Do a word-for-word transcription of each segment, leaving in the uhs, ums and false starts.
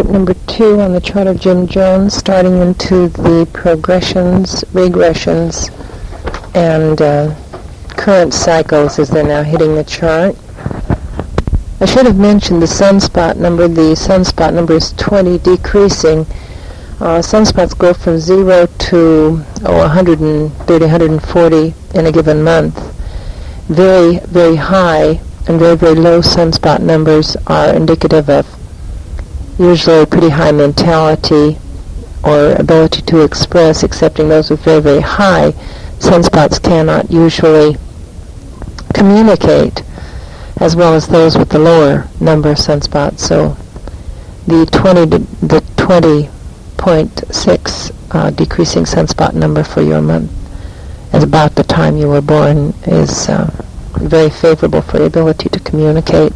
Note number two on the chart of Jim Jones, starting into the progressions, regressions, and uh, current cycles as they're now hitting the chart. I should have mentioned the sunspot number. The sunspot number is twenty, decreasing. Uh, sunspots go from zero to oh, one hundred thirty, one hundred forty in a given month. Very, very high and very, very low sunspot numbers are indicative of usually pretty high mentality or ability to express, excepting those with very, very high sunspots cannot usually communicate as well as those with the lower number of sunspots. So the twenty, the twenty point six uh, decreasing sunspot number for your month at about the time you were born is uh, very favorable for the ability to communicate,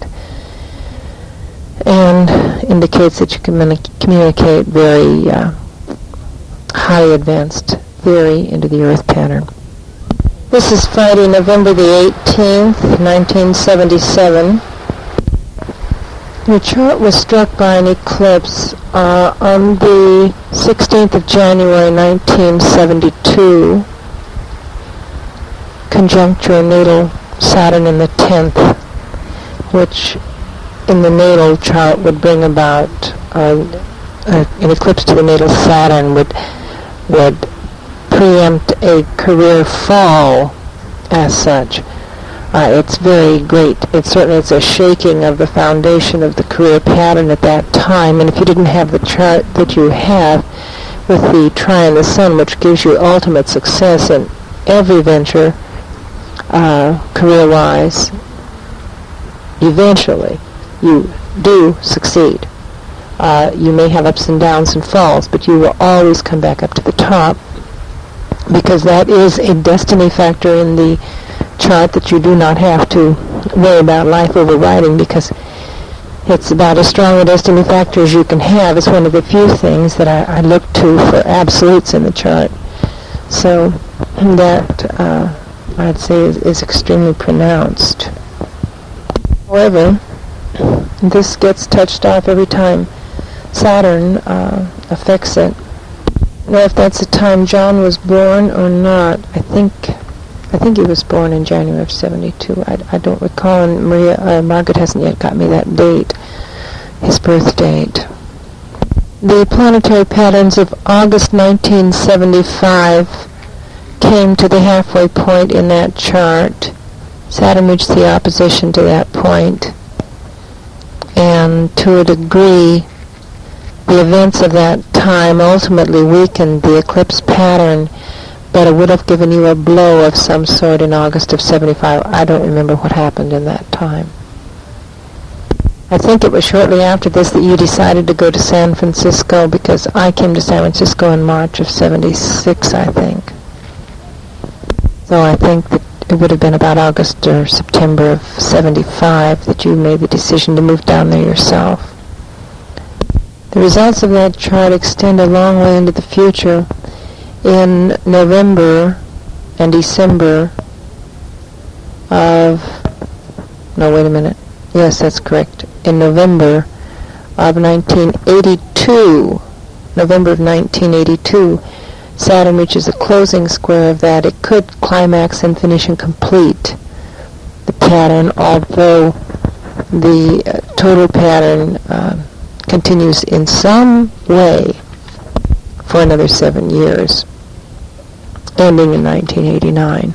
and indicates that you can communi- communicate very uh, highly advanced theory into the earth pattern. This is Friday, November the eighteenth, nineteen seventy-seven. Your chart was struck by an eclipse uh, on the sixteenth of January, nineteen seventy-two, conjuncture natal Saturn in the tenth, which in the natal chart would bring about uh, uh, an eclipse to the natal Saturn would would preempt a career fall as such. Uh, it's very great. It certainly is a shaking of the foundation of the career pattern at that time, and if you didn't have the chart that you have with the trine the sun, which gives you ultimate success in every venture, uh, career-wise, eventually you do succeed. Uh, you may have ups and downs and falls, but you will always come back up to the top, because that is a destiny factor in the chart that you do not have to worry about life overriding, because it's about as strong a destiny factor as you can have. It's one of the few things that I, I look to for absolutes in the chart. So that, uh, I'd say, is, is extremely pronounced. However, this gets touched off every time Saturn uh, affects it. Now, if that's the time John was born or not, I think I think he was born in January of seventy-two. I, I don't recall, and Maria uh, Margaret hasn't yet got me that date, his birth date. The planetary patterns of August nineteen seventy-five came to the halfway point in that chart. Saturn reached the opposition to that point, and to a degree, the events of that time ultimately weakened the eclipse pattern, but it would have given you a blow of some sort in August of seventy-five. I don't remember what happened in that time. I think it was shortly after this that you decided to go to San Francisco, because I came to San Francisco in March of seventy-six, I think. So I think that it would have been about August or September of seventy-five that you made the decision to move down there yourself. The results of that chart extend a long way into the future. In November and December of, no, wait a minute. Yes, that's correct. In November of nineteen eighty-two, November of nineteen eighty-two, Saturn reaches a closing square of that. It could climax and finish and complete the pattern, although the uh, total pattern uh, continues in some way for another seven years, ending in nineteen eighty-nine.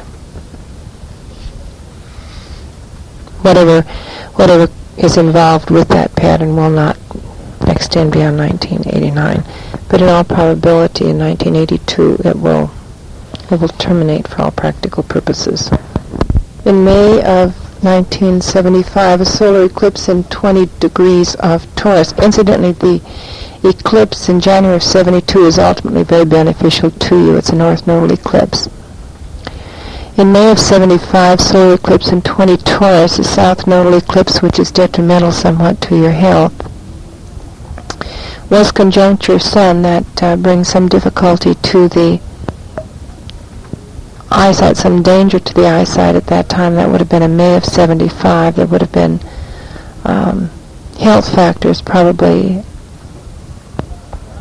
Whatever, whatever is involved with that pattern will not extend beyond nineteen eighty-nine, but in all probability, in nineteen eighty-two, it will, it will terminate for all practical purposes. In May of nineteen seventy-five, a solar eclipse in twenty degrees of Taurus. Incidentally, the eclipse in January of seventy-two is ultimately very beneficial to you. It's a north nodal eclipse. In May of seventy-five, solar eclipse in twenty Taurus, a south nodal eclipse which is detrimental somewhat to your health. Was conjunct your sun. That uh, brings some difficulty to the eyesight, some danger to the eyesight at that time. That would have been in May of seventy-five. There would have been um, health factors probably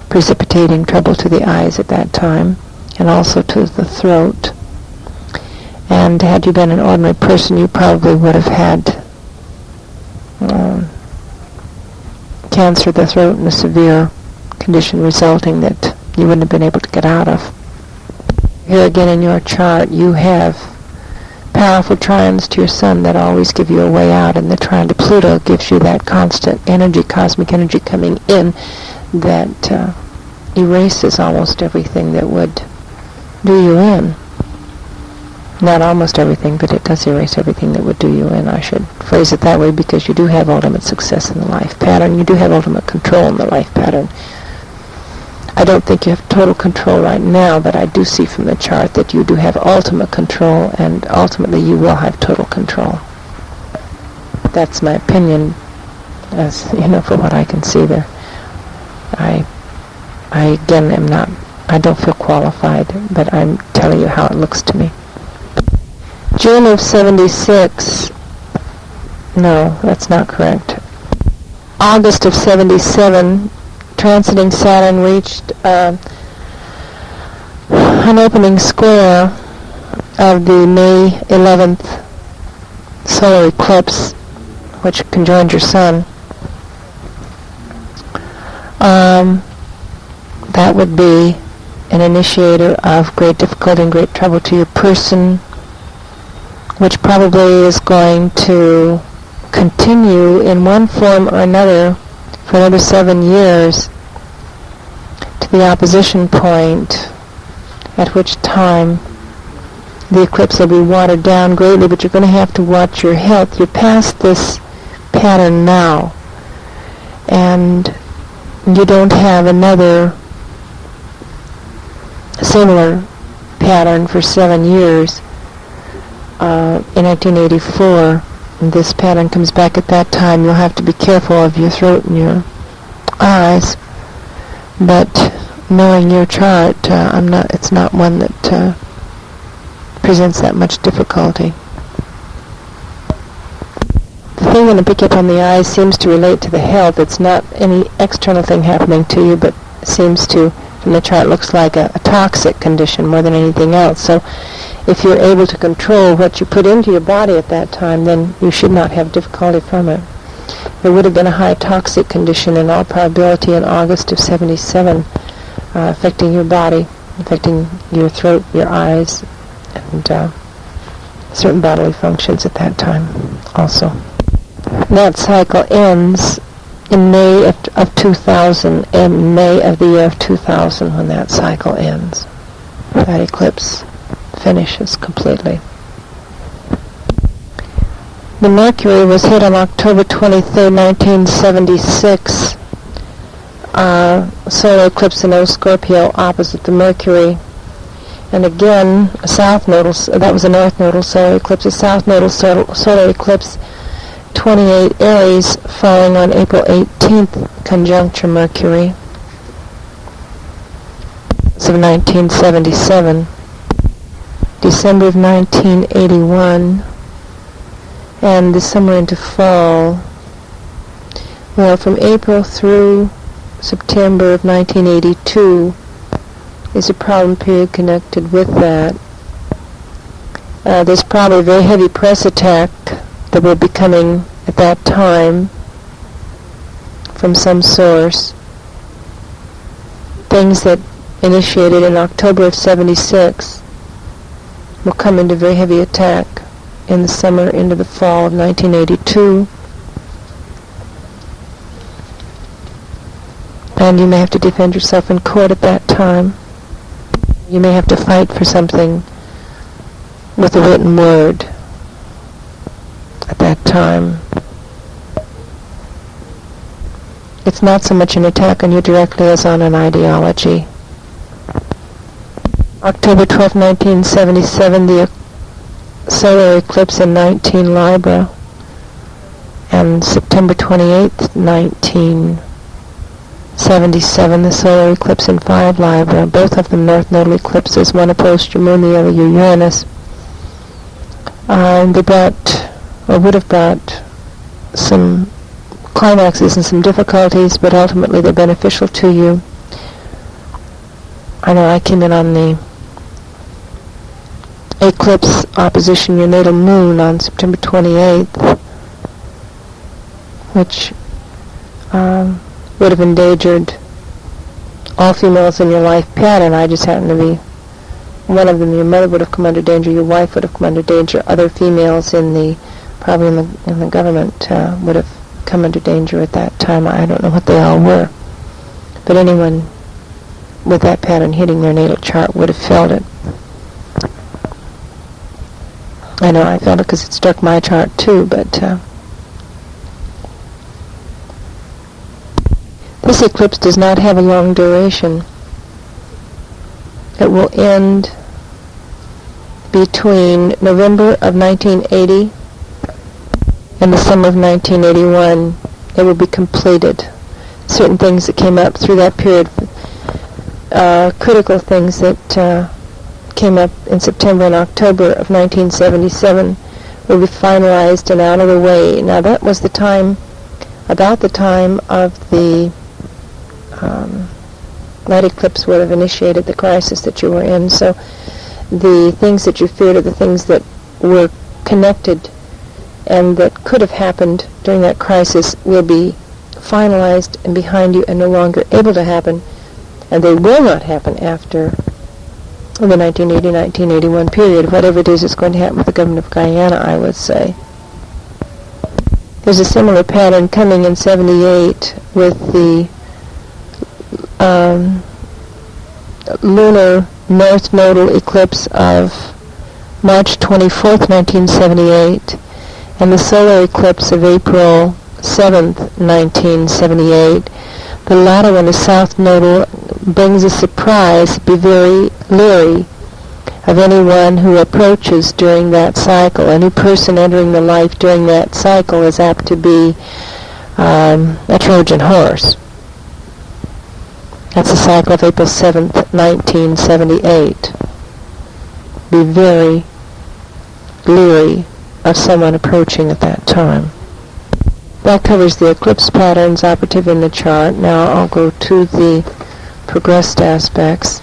precipitating trouble to the eyes at that time, and also to the throat. And had you been an ordinary person, you probably would have had um, cancer of the throat and a severe condition resulting that you wouldn't have been able to get out of. Here again in your chart, you have powerful trines to your sun that always give you a way out, and the trine to Pluto gives you that constant energy, cosmic energy coming in that uh, erases almost everything that would do you in. Not almost everything, but it does erase everything that would do you in. I should phrase it that way, because you do have ultimate success in the life pattern. You do have ultimate control in the life pattern. I don't think you have total control right now, but I do see from the chart that you do have ultimate control, and ultimately you will have total control. That's my opinion, as you know, for what I can see there. I, I again am not, I don't feel qualified, but I'm telling you how it looks to me. June of seventy-six, no, that's not correct. August of seventy-seven, transiting Saturn reached uh, an opening square of the May eleventh solar eclipse, which conjoined your sun. Um, that would be an initiator of great difficulty and great trouble to your person, which probably is going to continue in one form or another for another seven years to the opposition point, at which time the eclipse will be watered down greatly, but you're going to have to watch your health. You're past this pattern now, and you don't have another similar pattern for seven years. Uh, in nineteen eighty-four, this pattern comes back at that time. You'll have to be careful of your throat and your eyes, but knowing your chart, uh, I'm not. It's not one that uh, presents that much difficulty. The thing when I pick up on the eyes seems to relate to the health. It's not any external thing happening to you, but seems to, from the chart, looks like a, a toxic condition more than anything else. So if you're able to control what you put into your body at that time, then you should not have difficulty from it. There would have been a high toxic condition in all probability in August of seventy-seven, uh, affecting your body, affecting your throat, your eyes, and uh, certain bodily functions at that time also. That cycle ends in May of, of two thousand, in May of the year of two thousand, when that cycle ends. That eclipse finishes completely. The Mercury was hit on October twenty-third, nineteen seventy-six. Uh, solar eclipse in O Scorpio opposite the Mercury. And again, a south nodal, that was a north nodal solar eclipse, a south nodal solar, solar eclipse, twenty-eight Aries, falling on April eighteenth, conjuncture Mercury. It's of nineteen seventy-seven. December of nineteen eighty-one, and the summer into fall. Well, from April through September of nineteen eighty-two is a problem period connected with that. Uh, there's probably a very heavy press attack that will be coming at that time from some source. Things that initiated in October of seventy-six will come into very heavy attack in the summer into the fall of nineteen eighty-two. And you may have to defend yourself in court at that time. You may have to fight for something with a written word at that time. It's not so much an attack on you directly as on an ideology. October twelfth, nineteen seventy-seven, the solar eclipse in nineteen Libra, and September twenty-eighth, nineteen seventy-seven, the solar eclipse in five Libra, both of them north nodal eclipses, one opposed your moon, the other your Uranus. Uh, and they brought, or would have brought, some climaxes and some difficulties, but ultimately they're beneficial to you. I know I came in on the eclipse opposition your natal moon on September twenty-eighth, which um, would have endangered all females in your life pattern. I just happened to be one of them. Your mother would have come under danger. Your wife would have come under danger. Other females in the, probably in the in the government, uh, would have come under danger at that time. I don't know what they all were, but anyone with that pattern hitting their natal chart would have felt it. I know I felt it because it struck my chart too, but uh, this eclipse does not have a long duration. It will end between November of nineteen eighty and the summer of nineteen eighty-one. It will be completed. Certain things that came up through that period, uh, critical things that uh, came up in September and October of nineteen seventy-seven will be finalized and out of the way. Now that was the time, about the time of the um, that eclipse would have initiated the crisis that you were in. So the things that you feared are the things that were connected and that could have happened during that crisis will be finalized and behind you and no longer able to happen, and they will not happen after the nineteen eighty to nineteen eighty-one period, whatever it is that's going to happen with the government of Guyana, I would say. There's a similar pattern coming in seventy-eight with the um, lunar north nodal eclipse of March twenty-fourth, nineteen seventy-eight, and the solar eclipse of April seventh, nineteen seventy-eight. The latter one, the south nodal, brings a surprise. Be very leery of anyone who approaches during that cycle. Any person entering the life during that cycle is apt to be um, a Trojan horse. That's the cycle of April seventh, nineteen seventy-eight. Be very leery of someone approaching at that time. That covers the eclipse patterns operative in the chart. Now I'll go to the progressed aspects.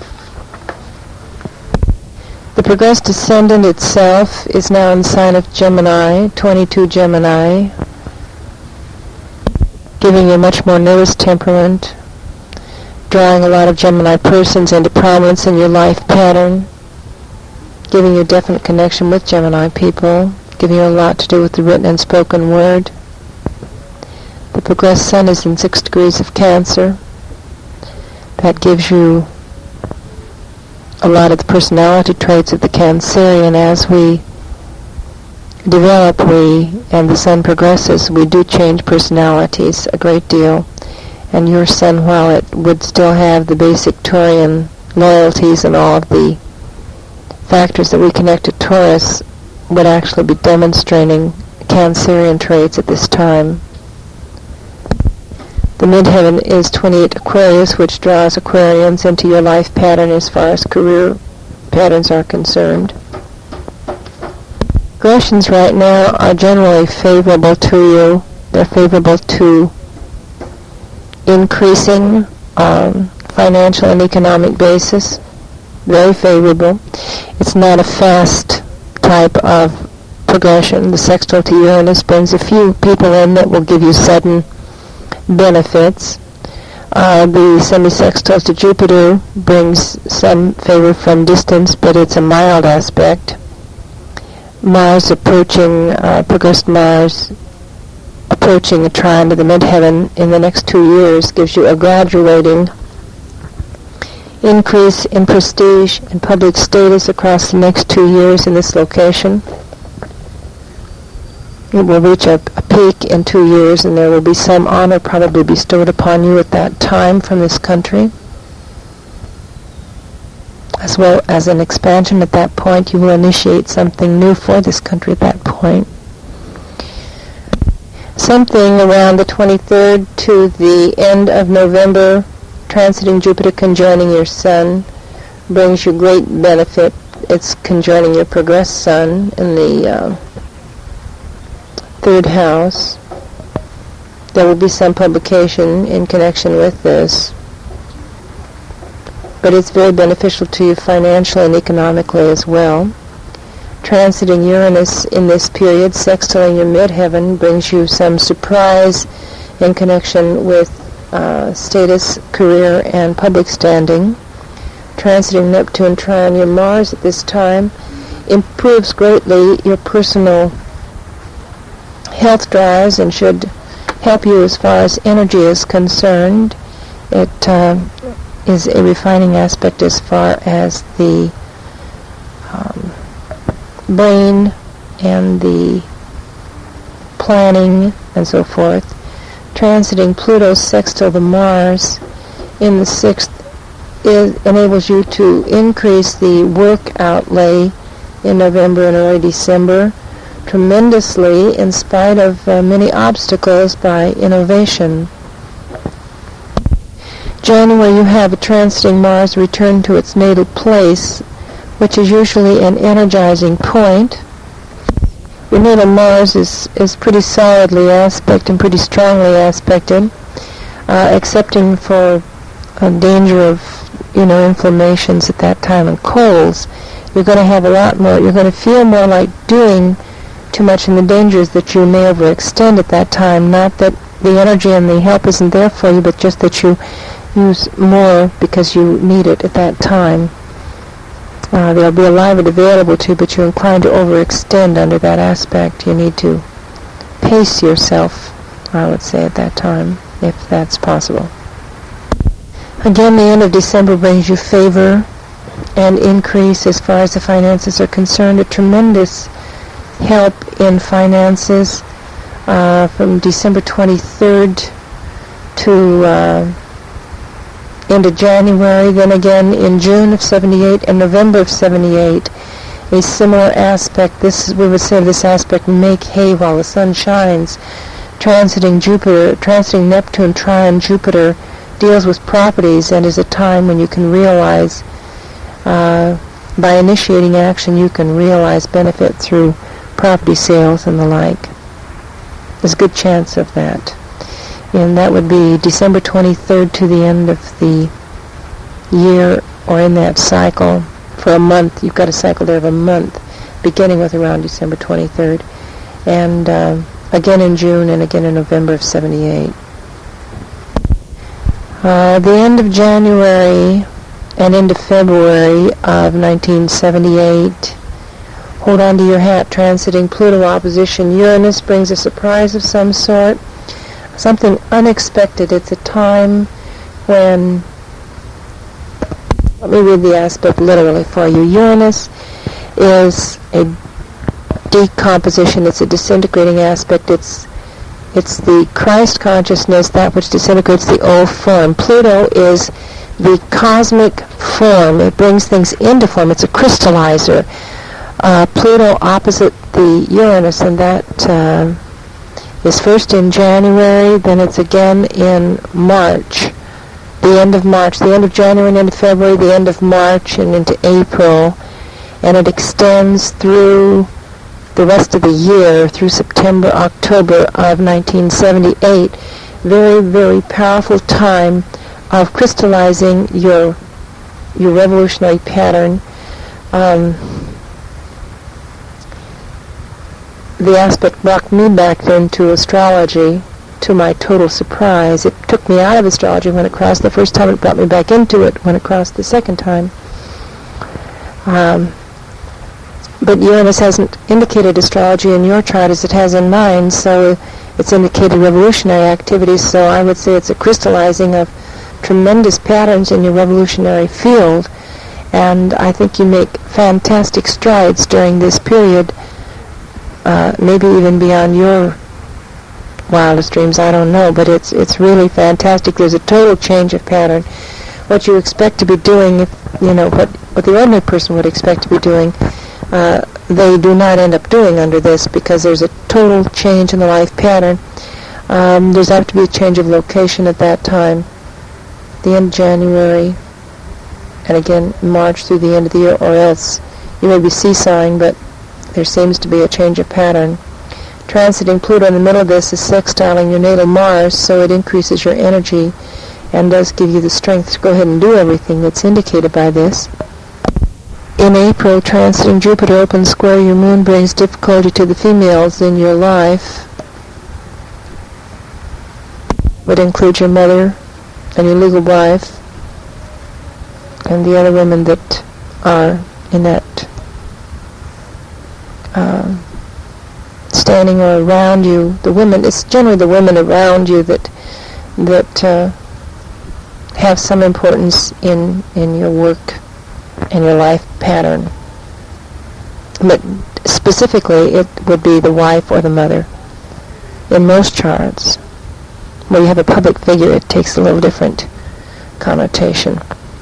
The progressed ascendant itself is now in the sign of Gemini, twenty-two Gemini, giving you a much more nervous temperament, drawing a lot of Gemini persons into prominence in your life pattern, giving you a definite connection with Gemini people, giving you a lot to do with the written and spoken word. The progressed sun is in six degrees of Cancer. That gives you a lot of the personality traits of the Cancerian. As we develop, we, and the sun progresses, we do change personalities a great deal. And your sun, while it would still have the basic Taurian loyalties and all of the factors that we connect to Taurus, would actually be demonstrating Cancerian traits at this time. The midheaven is twenty-eight Aquarius, which draws Aquarians into your life pattern as far as career patterns are concerned. Progressions right now are generally favorable to you. They're favorable to increasing um, financial and economic basis. Very favorable. It's not a fast type of progression. The sextile to Uranus brings a few people in that will give you sudden benefits. Uh, the semi-sextile to Jupiter brings some favor from distance, but it's a mild aspect. Mars approaching, uh, progressed Mars approaching a trine to the midheaven in the next two years gives you a graduating increase in prestige and public status across the next two years in this location. It will reach a, a peak in two years, and there will be some honor probably bestowed upon you at that time from this country, as well as an expansion at that point. You will initiate something new for this country at that point. Something around the twenty-third to the end of November, transiting Jupiter, conjoining your Sun, brings you great benefit. It's conjoining your progressed Sun in the uh, third house. There will be some publication in connection with this. but it's very beneficial to you financially and economically as well. Transiting Uranus in this period, sextiling your midheaven, brings you some surprise in connection with uh, status, career, and public standing. Transiting Neptune trine your Mars at this time improves greatly your personal health drives and should help you as far as energy is concerned. It uh, is a refining aspect as far as the um, brain and the planning and so forth. Transiting Pluto sextile the Mars in the sixth is, enables you to increase the work outlay in November and early December tremendously in spite of uh, many obstacles by innovation. January, you have a transiting Mars return to its natal place, which is usually an energizing point. Your natal Mars is, is pretty solidly aspected and pretty strongly aspected, uh, excepting for a danger of, you know, inflammations at that time and colds. You're going to have a lot more, you're going to feel more like doing too much, and the danger is that you may overextend at that time. Not that the energy and the help isn't there for you, but just that you use more because you need it at that time. Uh, there'll be a lot of it available to you, but you're inclined to overextend under that aspect. You need to pace yourself, I would say, at that time, if that's possible. Again, the end of December brings you favor and increase as far as the finances are concerned. A tremendous help in finances uh, from December twenty-third to uh, into January, then again in June of seventy-eight and November of seventy-eight, a similar aspect. This, we would say this aspect, make hay while the sun shines. Transiting Jupiter, transiting Neptune trine Jupiter deals with properties and is a time when you can realize, uh, by initiating action, you can realize benefit through property sales and the like. There's a good chance of that. And that would be December twenty-third to the end of the year, or in that cycle for a month. You've got a cycle there of a month, beginning with around December twenty-third, and uh, again in June and again in November of seventy-eight. Uh, the end of January and into February of nineteen seventy-eight, hold on to your hat. Transiting Pluto opposition Uranus brings a surprise of some sort. Something unexpected. It's a time when, let me read the aspect literally for you. Uranus is a decomposition. It's a disintegrating aspect. It's it's the Christ consciousness, that which disintegrates the old form. Pluto is the cosmic form. It brings things into form. It's a crystallizer. Uh, Pluto opposite the Uranus, and that uh, is first in January, then it's again in March, the end of March, the end of January and into February, the end of March and into April, and it extends through the rest of the year, through September, October of nineteen seventy-eight. Very, very powerful time of crystallizing your your revolutionary pattern. Um, The aspect brought me back then to astrology, to my total surprise. It took me out of astrology when it crossed the first time. It brought me back into it when it crossed the second time. Um, but Uranus hasn't indicated astrology in your chart as it has in mine, so it's indicated revolutionary activities, so I would say it's a crystallizing of tremendous patterns in your revolutionary field, and I think you make fantastic strides during this period. Uh, maybe even beyond your wildest dreams, I don't know, but it's it's really fantastic. There's a total change of pattern. What you expect to be doing, if, you know, what, what the ordinary person would expect to be doing, uh, they do not end up doing under this, because there's a total change in the life pattern. Um, there's apt to be a change of location at that time, the end of January, and again March through the end of the year, or else you may be seesawing, but there seems to be a change of pattern. Transiting Pluto in the middle of this is sextiling your natal Mars, so it increases your energy and does give you the strength to go ahead and do everything that's indicated by this. In April, transiting Jupiter open square your moon brings difficulty to the females in your life. Would include your mother and your legal wife and the other women that are in that uh, standing or around you. The women, it's generally the women around you that that uh, have some importance in in your work and your life pattern. But specifically, it would be the wife or the mother. In most charts, where you have a public figure, it takes a little different connotation.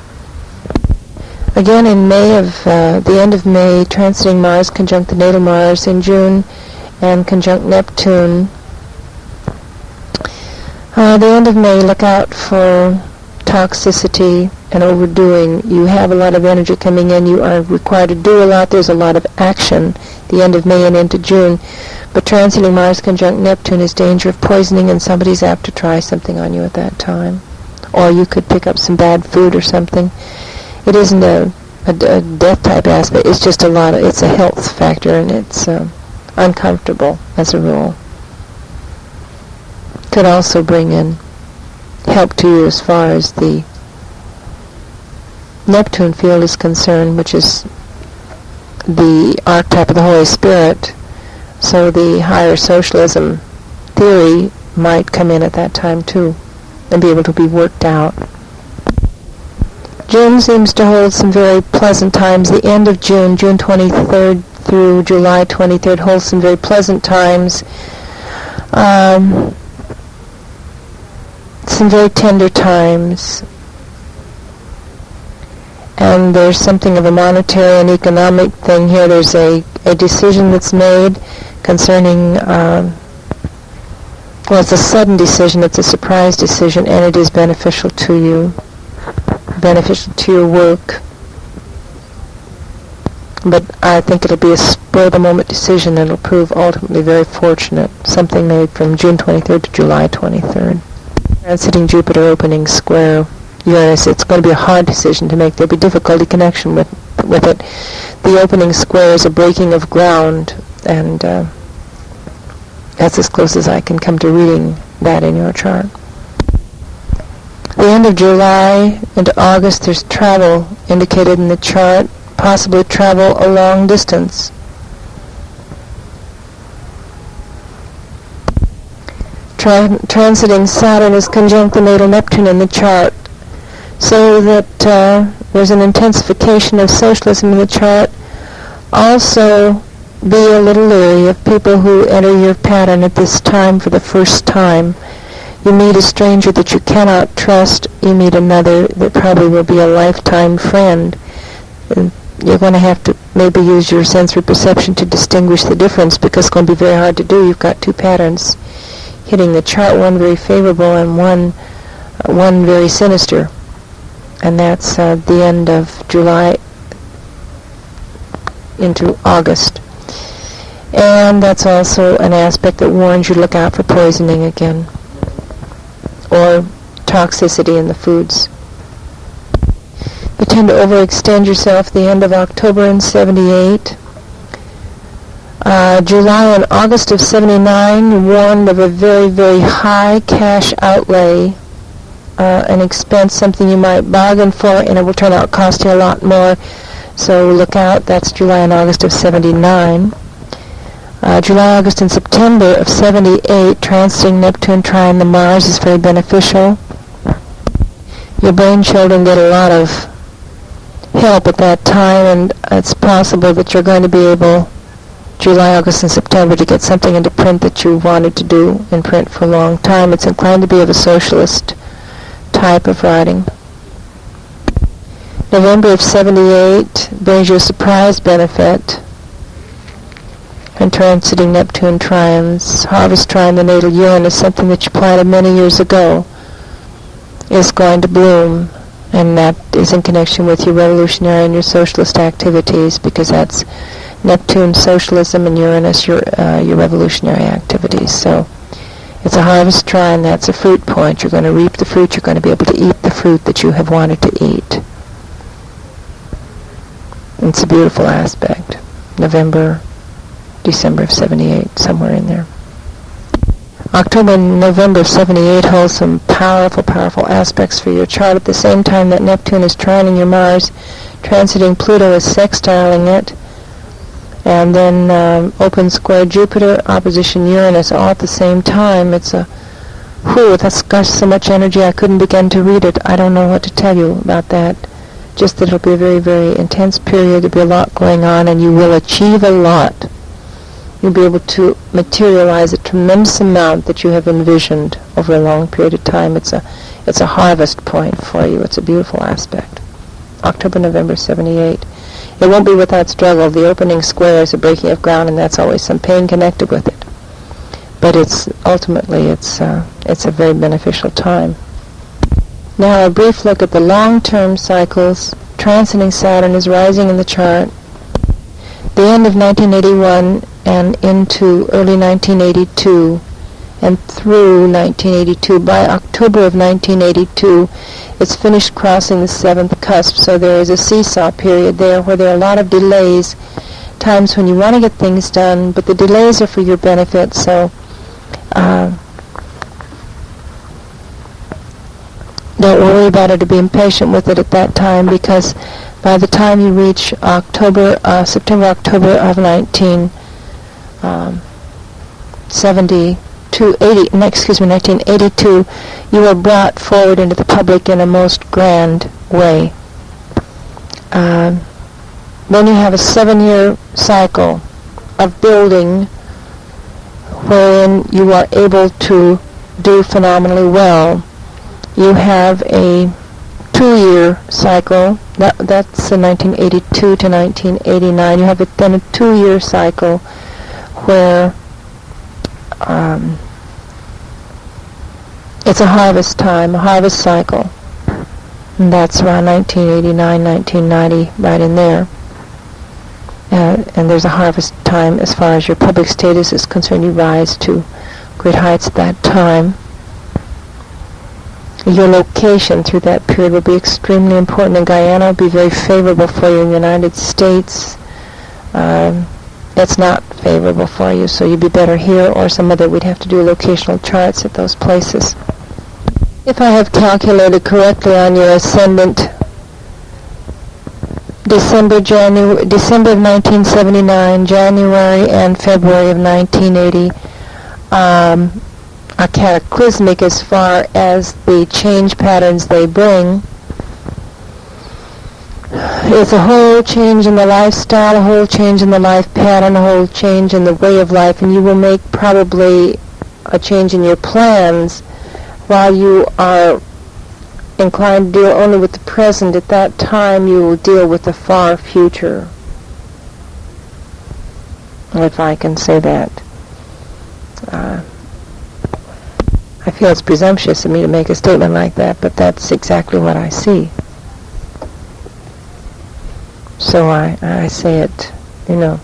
Again, in May of uh, the end of May, transiting Mars conjunct the natal Mars in June, and conjunct Neptune. Uh, the end of May, look out for toxicity and overdoing. You have a lot of energy coming in. You are required to do a lot. There's a lot of action the end of May and into June. But transiting Mars conjunct Neptune is danger of poisoning, and somebody's apt to try something on you at that time. Or you could pick up some bad food or something. It isn't a, a, a death type aspect. It's just a lot of, it's a health factor, and it's uh, uncomfortable as a rule. Could also bring in help to you as far as the Neptune field is concerned, which is the archetype of the Holy Spirit. So the higher socialism theory might come in at that time too and be able to be worked out. June seems to hold some very pleasant times. The end of June, June twenty-third through July twenty-third, holds some very pleasant times. Um, some very tender times. And there's something of a monetary and economic thing here. There's a, a decision that's made concerning, um, well, it's a sudden decision, it's a surprise decision, and it is beneficial to you, beneficial to your work. But I think it'll be a spur-of-the-moment decision that will prove ultimately very fortunate. Something made from June twenty-third to July twenty-third. Transiting Jupiter opening square Uranus, it's going to be a hard decision to make. There'll be difficulty connection with with it. The opening square is a breaking of ground, and uh, that's as close as I can come to reading that in your chart. The end of July into August, there's travel indicated in the chart, possibly travel a long distance. Tra- transiting Saturn is conjunct the natal Neptune in the chart, so that uh, there's an intensification of socialism in the chart. Also, be a little leery of people who enter your pattern at this time for the first time. You meet a stranger that you cannot trust. You meet another that probably will be a lifetime friend. And you're going to have to maybe use your sensory perception to distinguish the difference, because it's going to be very hard to do. You've got two patterns hitting the chart, one very favorable and one uh, one very sinister. And that's uh, the end of July into August. And that's also an aspect that warns you to look out for poisoning again, or toxicity in the foods. You tend to overextend yourself the end of October in seventy-eight. Uh, July and August of seventy-nine warned of a very, very high cash outlay, uh, an expense, something you might bargain for, and it will turn out costing a lot more. So look out. That's July and August of seventy-nine. Uh, July, August, and September of seventy-eight, transiting Neptune trine the Mars is very beneficial. Your brain children get a lot of help at that time, and it's possible that you're going to be able, July, August, and September, to get something into print that you wanted to do in print for a long time. It's inclined to be of a socialist type of writing. November of seventy-eight brings you a surprise benefit. And transiting Neptune trines, harvest trine the natal Uranus, something that you planted many years ago, is going to bloom, and that is in connection with your revolutionary and your socialist activities, because that's Neptune socialism and Uranus your uh, your revolutionary activities. So It's a harvest trine, that's a fruit point. You're going to reap the fruit, you're going to be able to eat the fruit that you have wanted to eat. It's a beautiful aspect. November, December of seventy-eight, somewhere in there. October and November of seventy-eight holds some powerful, powerful aspects for your chart. At the same time that Neptune is trining your Mars, transiting Pluto is sextiling it, and then um, open square Jupiter, opposition Uranus, all at the same time. It's a, whew, that's got so much energy I couldn't begin to read it. I don't know what to tell you about that. Just that it'll be a very, very intense period. There'll be a lot going on, and you will achieve a lot. You'll be able to materialize a tremendous amount that you have envisioned over a long period of time. It's a, it's a harvest point for you. It's a beautiful aspect. October, November, seventy-eight. It won't be without struggle. The opening square is a breaking of ground, and that's always some pain connected with it. But it's ultimately, it's uh, it's a very beneficial time. Now a brief look at the long-term cycles. Transiting Saturn is rising in the chart. The end of nineteen eighty-one and into early nineteen eighty-two and through nineteen eighty-two. By October of nineteen eighty-two, it's finished crossing the seventh cusp, so there is a seesaw period there where there are a lot of delays, times when you want to get things done, but the delays are for your benefit, so uh, don't worry about it or be impatient with it at that time, because by the time you reach October, uh, September, October of nineteen seventy-two, eighty, no, excuse me, nineteen eighty-two, you are brought forward into the public in a most grand way. Um, then you have a seven-year cycle of building wherein you are able to do phenomenally well. You have a two-year cycle, that, that's in nineteen eighty-two to nineteen eighty-nine. You have a, then a two-year cycle where um, it's a harvest time, a harvest cycle. And that's around nineteen eighty-nine, nineteen ninety, right in there. Uh, and there's a harvest time as far as your public status is concerned. You rise to great heights at that time. Your location through that period will be extremely important. And Guyana will be very favorable for you. In the United States, um, it's not favorable for you, so you'd be better here or some other. We'd have to do locational charts at those places. If I have calculated correctly on your ascendant, December, January, December of nineteen seventy-nine, January and February of nineteen eighty um, are cataclysmic as far as the change patterns they bring. It's a whole change in the lifestyle, a whole change in the life pattern, a whole change in the way of life, and you will make probably a change in your plans while you are inclined to deal only with the present. At that time, you will deal with the far future, if I can say that. Uh, I feel it's presumptuous of me to make a statement like that, but that's exactly what I see. So I, I say it, you know,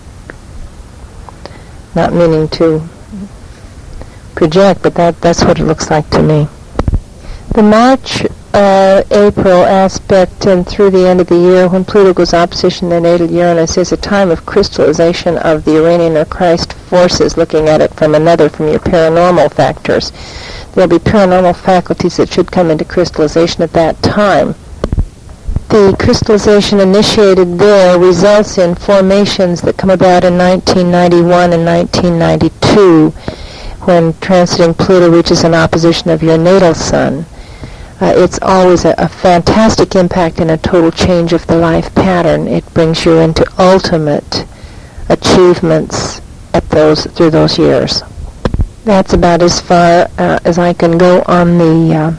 not meaning to project, but that, that's what it looks like to me. The March, uh, April aspect and through the end of the year, when Pluto goes opposition to natal Uranus, is a time of crystallization of the Uranian or Christ forces, looking at it from another, from your paranormal factors. There'll be paranormal faculties that should come into crystallization at that time. The crystallization initiated there results in formations that come about in nineteen ninety-one and nineteen ninety-two, when transiting Pluto reaches an opposition of your natal sun. Uh, it's always a, a fantastic impact and a total change of the life pattern. It brings you into ultimate achievements at those through those years. That's about as far uh, as I can go on the uh,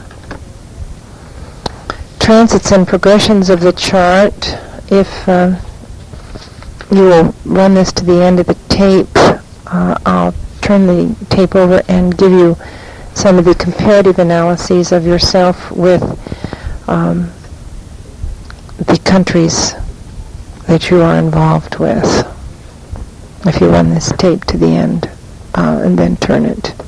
transits and progressions of the chart. If uh, you will run this to the end of the tape, uh, I'll turn the tape over and give you some of the comparative analyses of yourself with um, the countries that you are involved with. If you run this tape to the end uh, and then turn it.